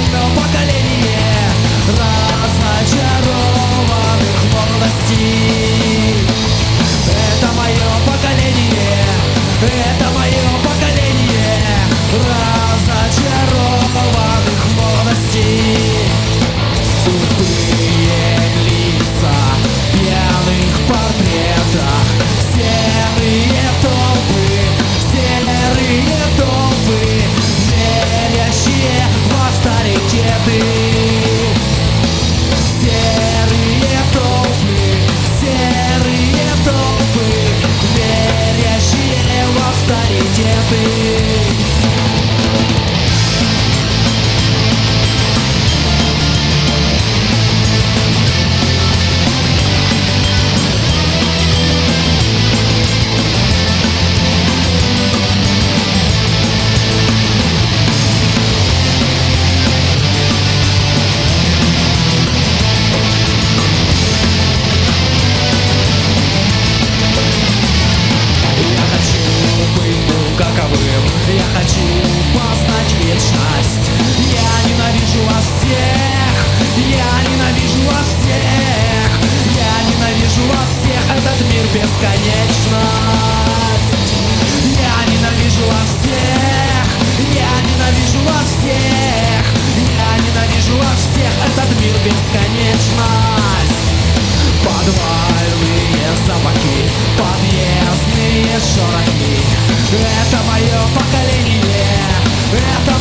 мое поколение разочарованных молодостей. Это мое поколение, это мое поколение разочарованных молодостей. Тупые лица в пьяных портретах, серые толпы, верящие в авторитеты. Серые толпы, верящие в авторитеты. Я хочу познать вечность. Я ненавижу вас всех, я ненавижу вас всех, я ненавижу вас всех. Этот мир бесконечность. Я ненавижу вас всех, я ненавижу вас всех, я ненавижу вас всех. Этот мир бесконечность. Подвальные запахи, подъездные шорохи. Это мое поколение, это